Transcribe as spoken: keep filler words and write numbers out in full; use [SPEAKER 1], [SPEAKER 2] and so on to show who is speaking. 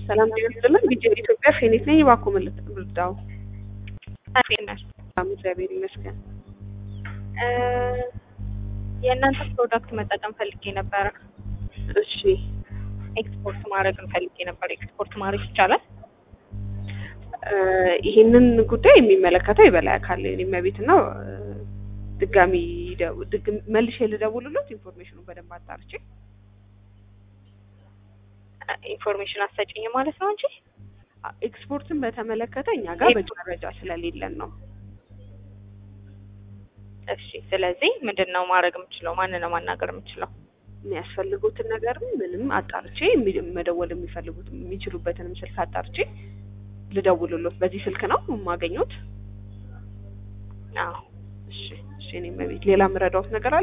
[SPEAKER 1] ሰላም ጤና ቢጀ ኢትዮጵያ ፌኒት ነኝ ባኮ መልጥ ብልዳው
[SPEAKER 2] አፌናሽ
[SPEAKER 1] እግዚአብሔር ይመስገን
[SPEAKER 2] እ የእናንተ ፕሮዳክት መጠቀም ፈልጌ ነበር።
[SPEAKER 1] እሺ
[SPEAKER 2] ኤክስፖርት ማድረግ ፈልጌ ነበር። ኤክስፖርት ማድረግ ይቻላል?
[SPEAKER 1] እ ይሄንን ጉዳይ የሚመለከተው የበላይ አካል የኔ ቤት ነው። ድጋሚ ድግም መልሼ ልደውልሎት ኢንፎርሜሽኑን በደንብ አጣርቼ
[SPEAKER 2] ኢንፎርሜሽን አሰጪኝ ማለት ነው እንጂ
[SPEAKER 1] ኤክስፖርትን በተመለከተ እኛ ጋር በመረጃ ስለሌለን ነው።
[SPEAKER 2] እሺ ስለዚህ ምንድነው ማድረግ የምችለው? ማን ነው ማናገር የምችለው?
[SPEAKER 1] የሚያስፈልጉትን ነገር ምንም አጣርቼ መደወል የሚፈልጉት የሚችሉበትንም ስልክ አጣርቼ ልደውልሎት። በዚህ ስልክ ነው የማገኙት?
[SPEAKER 2] አዎ።
[SPEAKER 1] እሺ እሺ እኔ መቤት ሌላ ምረዳውት ነገር አለ?